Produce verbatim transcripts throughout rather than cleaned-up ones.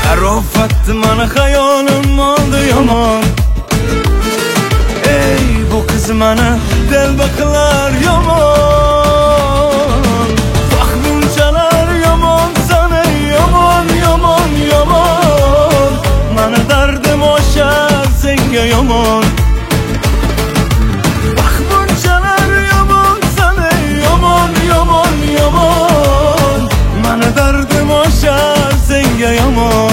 Arofat mana hayolim oldi yomon. Ey bu qiz mana delbaqilar yomon. Vaq bunchalar yomon sana yomon yomon yomon. Mana dardim oshar senga yomon. Vaq bunchalar yomon sana yomon yomon yomon. Mana dardim oshar senga yomon.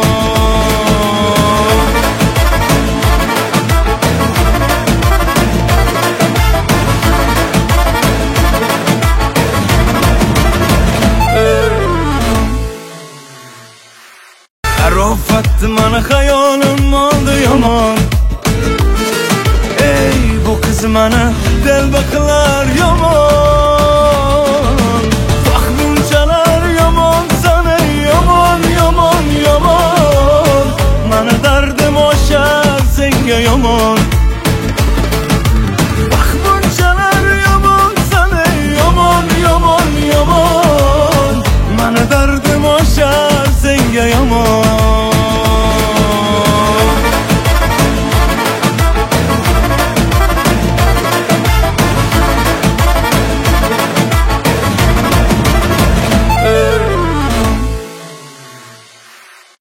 Arofat mana hayolim oldi yomon. Ey bu qiz mana delbaqilar yomon. Vaq bunchalar yomon sana yomon yomon yomon. Mana dardim oshar senga yomon.